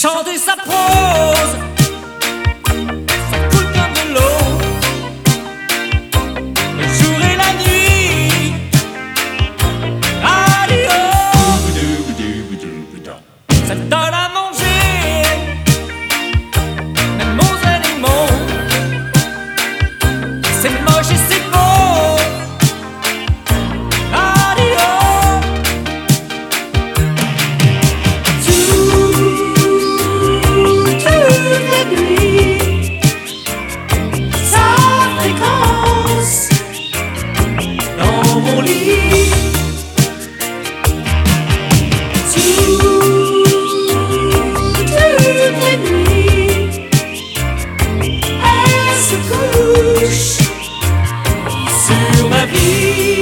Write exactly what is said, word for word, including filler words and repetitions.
chanter sa prose, ça coule comme de l'eau, le jour et la nuit. Radio, ça donne à manger, même aux animaux. C'est moche et c'est beau. Radio, toute la nuit, sa fréquence dans mon lit. Toute la nuit, elle se couche sur ma vie.